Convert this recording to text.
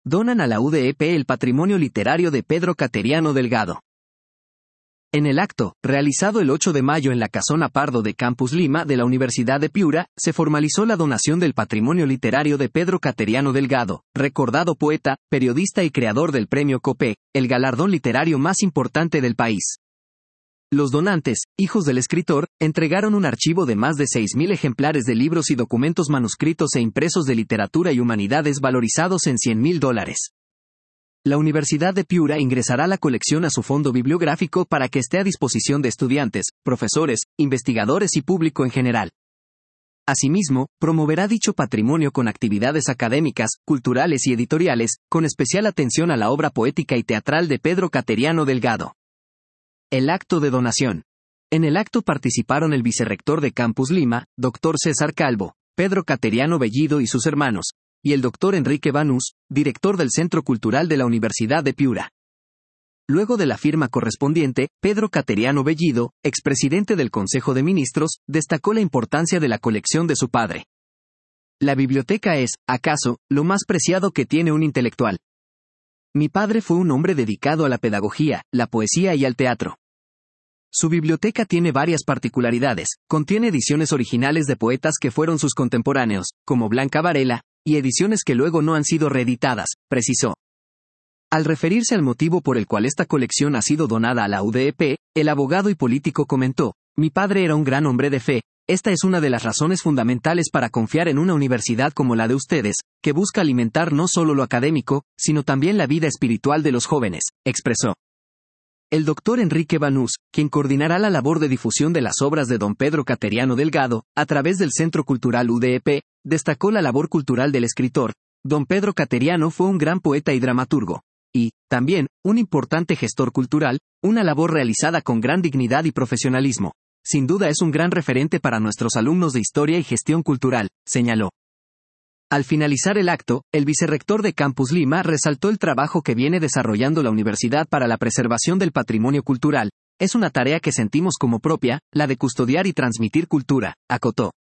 donan a la UDEP el patrimonio literario de Pedro Cateriano Delgado. En el acto, realizado el 8 de mayo en la Casona Pardo de Campus Lima de la Universidad de Piura, se formalizó la donación del patrimonio literario de Pedro Cateriano Delgado, recordado poeta, periodista y creador del Premio Copé, el galardón literario más importante del país. Los donantes, hijos del escritor, entregaron un archivo de más de 6.000 ejemplares de libros y documentos manuscritos e impresos de literatura y humanidades valorizados en $100.000. La Universidad de Piura ingresará la colección a su fondo bibliográfico para que esté a disposición de estudiantes, profesores, investigadores y público en general. Asimismo, promoverá dicho patrimonio con actividades académicas, culturales y editoriales, con especial atención a la obra poética y teatral de Pedro Cateriano Delgado. El acto de donación. En el acto participaron el vicerrector de Campus Lima, Dr. César Calvo, Pedro Cateriano Bellido y sus hermanos, y el Dr. Enrique Banús, director del Centro Cultural de la Universidad de Piura. Luego de la firma correspondiente, Pedro Cateriano Bellido, expresidente del Consejo de Ministros, destacó la importancia de la colección de su padre. La biblioteca es, acaso, lo más preciado que tiene un intelectual. Mi padre fue un hombre dedicado a la pedagogía, la poesía y al teatro. Su biblioteca tiene varias particularidades, contiene ediciones originales de poetas que fueron sus contemporáneos, como Blanca Varela, y ediciones que luego no han sido reeditadas, precisó. Al referirse al motivo por el cual esta colección ha sido donada a la UDEP, el abogado y político comentó: mi padre era un gran hombre de fe, esta es una de las razones fundamentales para confiar en una universidad como la de ustedes, que busca alimentar no solo lo académico, sino también la vida espiritual de los jóvenes, expresó. El doctor Enrique Banús, quien coordinará la labor de difusión de las obras de don Pedro Cateriano Delgado, a través del Centro Cultural UDEP, destacó la labor cultural del escritor. Don Pedro Cateriano fue un gran poeta y dramaturgo. Y, también, un importante gestor cultural, una labor realizada con gran dignidad y profesionalismo. Sin duda es un gran referente para nuestros alumnos de Historia y Gestión Cultural, señaló. Al finalizar el acto, el vicerrector de Campus Lima resaltó el trabajo que viene desarrollando la universidad para la preservación del patrimonio cultural. Es una tarea que sentimos como propia, la de custodiar y transmitir cultura, acotó.